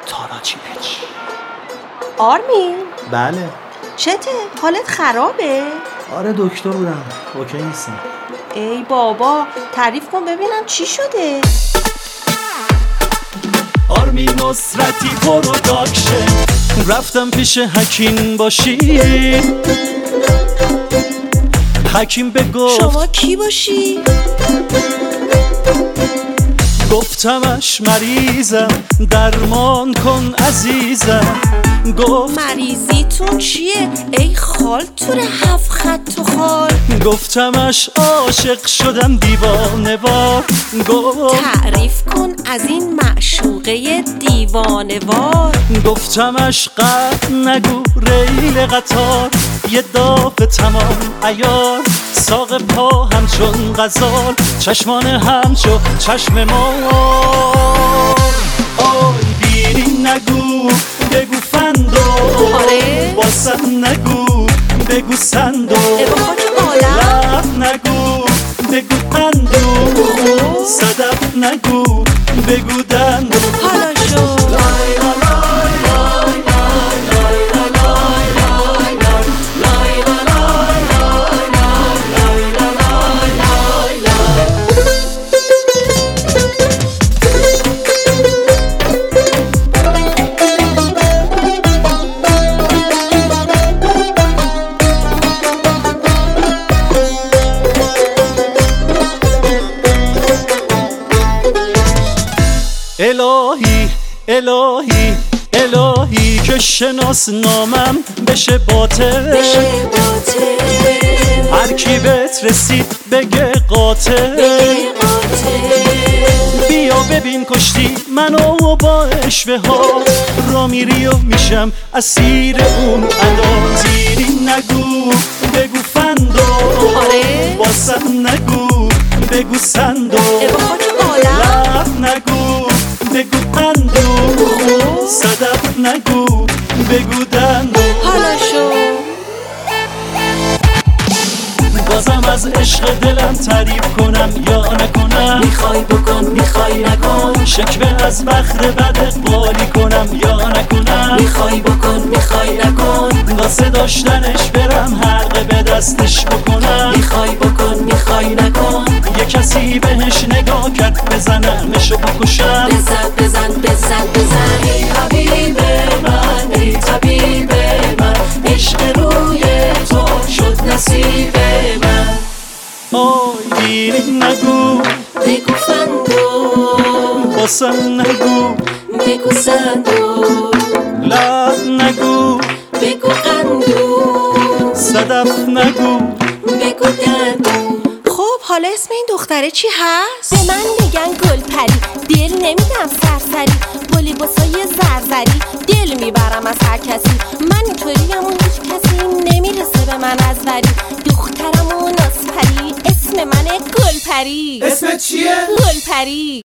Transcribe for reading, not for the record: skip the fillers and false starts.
تاراچی پچ. آرمین بله. چته؟ حالت خرابه؟ آره دکتر بودم، اوکی نیستم. ای بابا تعریف کن ببینم چی شده. آرمین نصرتی پروداکشن، رفتم پیش حکیم باشی. حکیم بگفت شما کی باشی؟ گفتمش مریضم، درمان کن عزیزم. گفت مریضیتون چیه؟ ای خال تور 7 خط و خال. گفتمش عاشق شدم دیوانه وار. گفت تعریف کن از این معشوقه دیوانه وار. گفتمش قد نگو ریل قطار، یه دافه تمام عیار. ساق پا همچون غزال، چشمان همچو چشم مار. آی بیری نگو بگو فندو، آره واسم نگو بگو سندو. ابا خاک عالم لب نگو بگو قندو، صدف نگو بگو دندو. حالا شو الهی الهی الهی که شناس نامم بشه باطل. هر کی بهت رسید بگه قاتل. بیا ببین کشتی منو با اشوه ها، را میری و میشم اسیر اون ادا. زیری نگو بگو فندو، آره واسم نگو بگو سندو. ابا خاک عالم لب نگو بگو قندو، صدف نگو بگو دندو. حالا شو بازم از عشق دلم تعریف کنم یا نکنم. میخوای بکن میخوای نکن، شکوه از بخت بد اقبالی کنم یا نکنم. میخوای بکن میخوای نکن، واسه داشتنش برم حلقه به دستش بکنم. میخوای بکن میخوای نکن، یه کسی بهش نگاه کرد بزنمشو بکشم. بزن بزن بزن بزن. ای حبیب من ای طبیب من، عشق روی تو شد نصیب من. آی بیری نگو بگو فندو، واسم نگو بگو سندو. لب نگو بگو قندو، صدف نگو بگو دندو. خب حالا اسم این دختره چی هست؟ به من میگن گل پری، دل نمیدم سرسری. با لباسای زرزری دل میبرم از هر کسی. من اینطوریم و هیچ کسی نمیرسه به من از وری. دخترم و نازپری، اسم منه گل پری. اسمت چیه؟ گل پری.